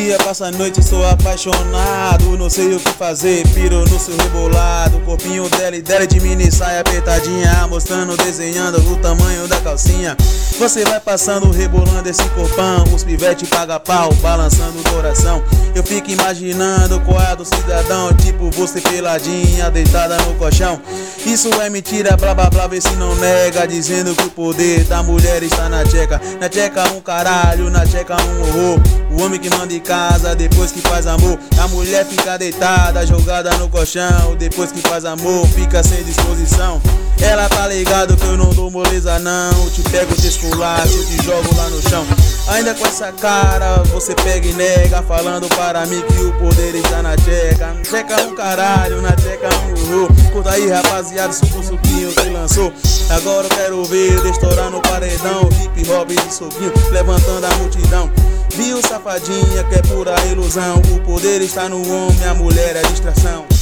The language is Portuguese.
dia, passa a noite, sou apaixonado. Não sei o que fazer, piro no seu rebolado. Corpinho dela de mini saia apertadinha, mostrando, desenhando o tamanho da calcinha. Você vai passando, rebolando esse corpão, os pivete paga pau, balançando o coração. Eu fico imaginando qual é do cidadão, tipo você peladinha, deitada no colchão. Isso é mentira, blá blá blá, vê se não nega, dizendo que o poder da mulher está na tcheca. Na tcheca um caralho, na tcheca um horror. O homem que manda em casa depois que faz amor. A mulher fica deitada, jogada no colchão. Depois que faz amor, fica sem disposição. Ela tá ligado que eu não dou moleza não. Te pego, te esculacho, te jogo lá no chão. Ainda com essa cara, você pega e nega, falando para mim que o poder está na tcheca. Tcheca um caralho, na tcheca um horror. Conta aí rapaziada, suco suquinho que lançou. Agora eu quero ver estourar no paredão. Hip hop de soquinho, levantando a multidão. Viu safadinha que é pura ilusão. O poder está no homem, a mulher é distração.